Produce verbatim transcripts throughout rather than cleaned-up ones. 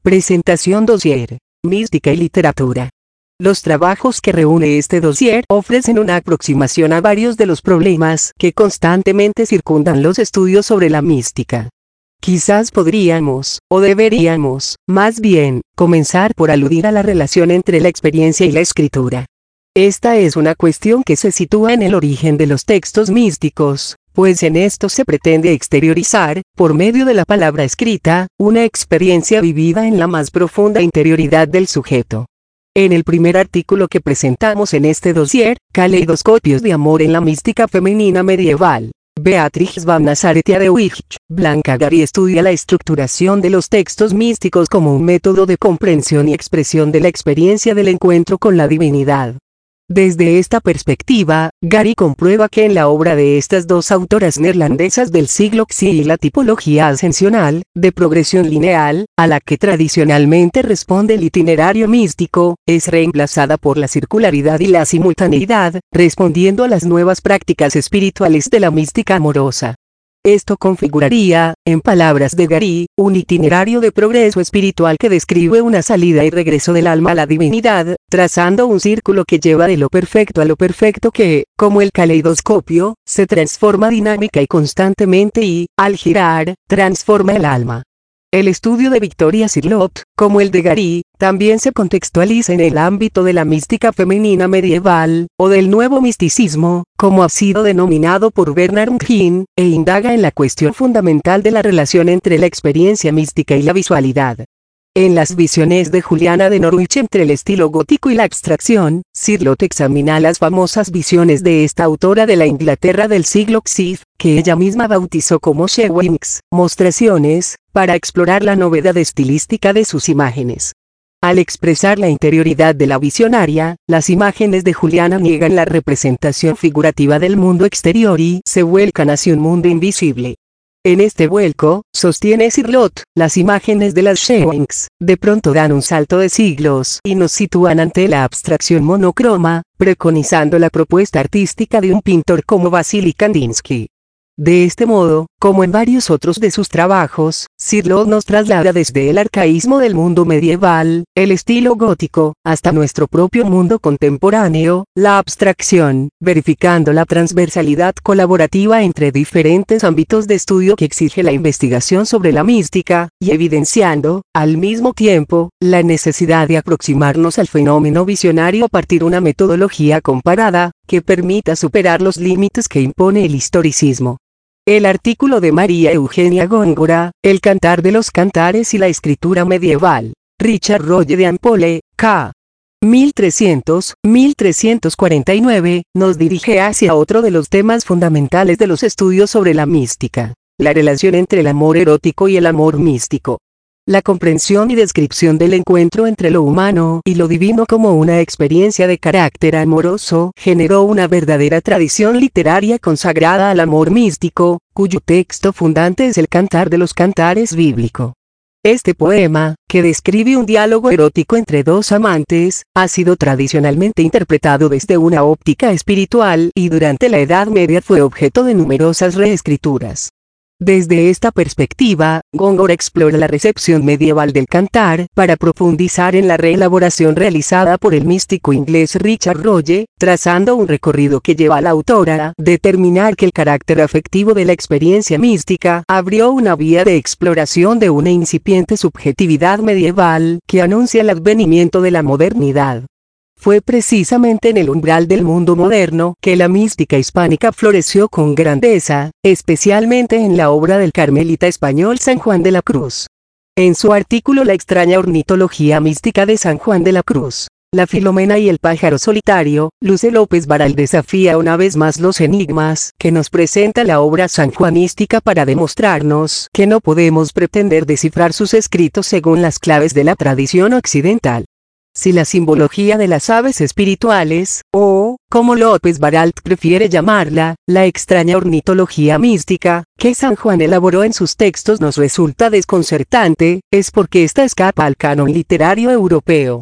Presentación dossier, mística y literatura. Los trabajos que reúne este dossier ofrecen una aproximación a varios de los problemas que constantemente circundan los estudios sobre la mística. Quizás podríamos, o deberíamos, más bien, comenzar por aludir a la relación entre la experiencia y la escritura. Esta es una cuestión que se sitúa en el origen de los textos místicos, pues en esto se pretende exteriorizar, por medio de la palabra escrita, una experiencia vivida en la más profunda interioridad del sujeto. En el primer artículo que presentamos en este dossier, Caleidoscopios de amor en la mística femenina medieval, Beatriz van Nazaretia de Wijch, Blanca Gary estudia la estructuración de los textos místicos como un método de comprensión y expresión de la experiencia del encuentro con la divinidad. Desde esta perspectiva, Gary comprueba que en la obra de estas dos autoras neerlandesas del siglo sexto la tipología ascensional, de progresión lineal, a la que tradicionalmente responde el itinerario místico, es reemplazada por la circularidad y la simultaneidad, respondiendo a las nuevas prácticas espirituales de la mística amorosa. Esto configuraría, en palabras de Gary, un itinerario de progreso espiritual que describe una salida y regreso del alma a la divinidad, trazando un círculo que lleva de lo perfecto a lo perfecto que, como el caleidoscopio, se transforma dinámica y constantemente y, al girar, transforma el alma. El estudio de Victoria Cirlot, como el de Gary, también se contextualiza en el ámbito de la mística femenina medieval, o del nuevo misticismo, como ha sido denominado por Bernard Unghin, e indaga en la cuestión fundamental de la relación entre la experiencia mística y la visualidad. En las visiones de Juliana de Norwich entre el estilo gótico y la abstracción, Cirlot examina las famosas visiones de esta autora de la Inglaterra del siglo sexto, que ella misma bautizó como Shewings, mostraciones, para explorar la novedad estilística de sus imágenes. Al expresar la interioridad de la visionaria, las imágenes de Juliana niegan la representación figurativa del mundo exterior y se vuelcan hacia un mundo invisible. En este vuelco, sostiene Cirlot, las imágenes de las Shewings, de pronto dan un salto de siglos y nos sitúan ante la abstracción monocroma, preconizando la propuesta artística de un pintor como Vasily Kandinsky. De este modo, como en varios otros de sus trabajos, Cirlot nos traslada desde el arcaísmo del mundo medieval, el estilo gótico, hasta nuestro propio mundo contemporáneo, la abstracción, verificando la transversalidad colaborativa entre diferentes ámbitos de estudio que exige la investigación sobre la mística, y evidenciando, al mismo tiempo, la necesidad de aproximarnos al fenómeno visionario a partir de una metodología comparada, que permita superar los límites que impone el historicismo. El artículo de María Eugenia Góngora, El cantar de los cantares y la escritura medieval, Richard Rolle de Ampole, ca. mil trescientos a mil trescientos cuarenta y nueve, nos dirige hacia otro de los temas fundamentales de los estudios sobre la mística, la relación entre el amor erótico y el amor místico. La comprensión y descripción del encuentro entre lo humano y lo divino como una experiencia de carácter amoroso generó una verdadera tradición literaria consagrada al amor místico, cuyo texto fundante es el Cantar de los Cantares bíblico. Este poema, que describe un diálogo erótico entre dos amantes, ha sido tradicionalmente interpretado desde una óptica espiritual y durante la Edad Media fue objeto de numerosas reescrituras. Desde esta perspectiva, Góngora explora la recepción medieval del cantar, para profundizar en la reelaboración realizada por el místico inglés Richard Rolle, trazando un recorrido que lleva a la autora a determinar que el carácter afectivo de la experiencia mística abrió una vía de exploración de una incipiente subjetividad medieval que anuncia el advenimiento de la modernidad. Fue precisamente en el umbral del mundo moderno que la mística hispánica floreció con grandeza, especialmente en la obra del carmelita español San Juan de la Cruz. En su artículo La extraña ornitología mística de San Juan de la Cruz, la Filomena y el pájaro solitario, Luce López Baral desafía una vez más los enigmas que nos presenta la obra sanjuanística para demostrarnos que no podemos pretender descifrar sus escritos según las claves de la tradición occidental. Si la simbología de las aves espirituales, o, como López Baralt prefiere llamarla, la extraña ornitología mística, que San Juan elaboró en sus textos nos resulta desconcertante, es porque ésta escapa al canon literario europeo.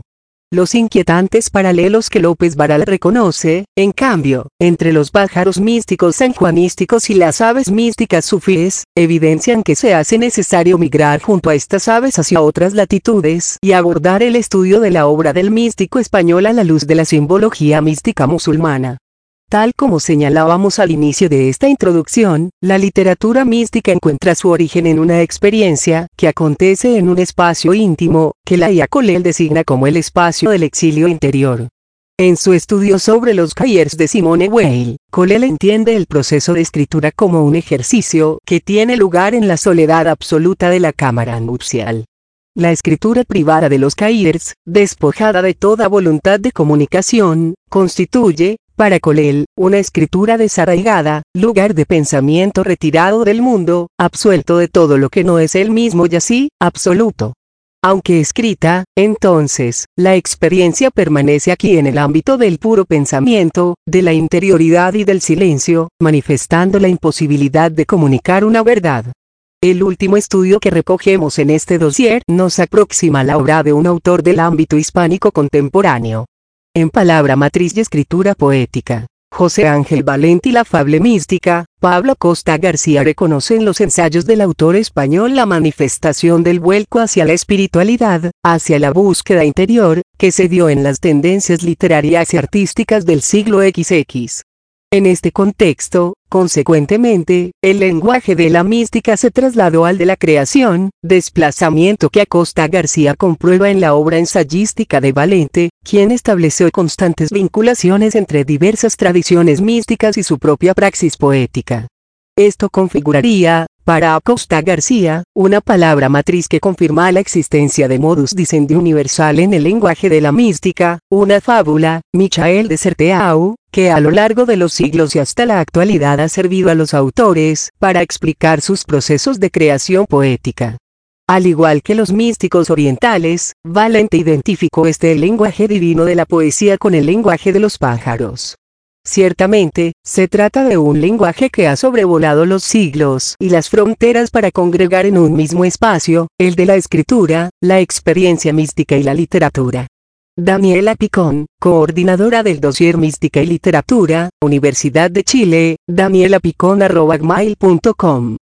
los inquietantes paralelos que López Varal reconoce, en cambio, entre los pájaros místicos sanjuanísticos y las aves místicas sufíes, evidencian que se hace necesario migrar junto a estas aves hacia otras latitudes y abordar el estudio de la obra del místico español a la luz de la simbología mística musulmana. Tal como señalábamos al inicio de esta introducción, la literatura mística encuentra su origen en una experiencia que acontece en un espacio íntimo, que Laia Colell designa como el espacio del exilio interior. En su estudio sobre los Cahiers de Simone Weil, Colell entiende el proceso de escritura como un ejercicio que tiene lugar en la soledad absoluta de la cámara nupcial. La escritura privada de los Cahiers, despojada de toda voluntad de comunicación, constituye, para Colell, una escritura desarraigada, lugar de pensamiento retirado del mundo, absuelto de todo lo que no es él mismo y así, absoluto. Aunque escrita, entonces, la experiencia permanece aquí en el ámbito del puro pensamiento, de la interioridad y del silencio, manifestando la imposibilidad de comunicar una verdad. El último estudio que recogemos en este dossier nos aproxima a la obra de un autor del ámbito hispánico contemporáneo. En palabra matriz y escritura poética, José Ángel Valenti. La fable mística, Pablo Costa García reconoce en los ensayos del autor español la manifestación del vuelco hacia la espiritualidad, hacia la búsqueda interior, que se dio en las tendencias literarias y artísticas del siglo equis. En este contexto, consecuentemente, el lenguaje de la mística se trasladó al de la creación, desplazamiento que Acosta García comprueba en la obra ensayística de Valenti, quien estableció constantes vinculaciones entre diversas tradiciones místicas y su propia praxis poética. Esto configuraría, para Acosta García, una palabra matriz que confirma la existencia de modus dicendi universal en el lenguaje de la mística, una fábula, Michael de Certeau, que a lo largo de los siglos y hasta la actualidad ha servido a los autores para explicar sus procesos de creación poética. Al igual que los místicos orientales, Valenti identificó este lenguaje divino de la poesía con el lenguaje de los pájaros. Ciertamente, se trata de un lenguaje que ha sobrevolado los siglos y las fronteras para congregar en un mismo espacio, el de la escritura, la experiencia mística y la literatura. Daniela Picón, coordinadora del dossier Mística y Literatura, Universidad de Chile, daniela picón arroba gmail punto com.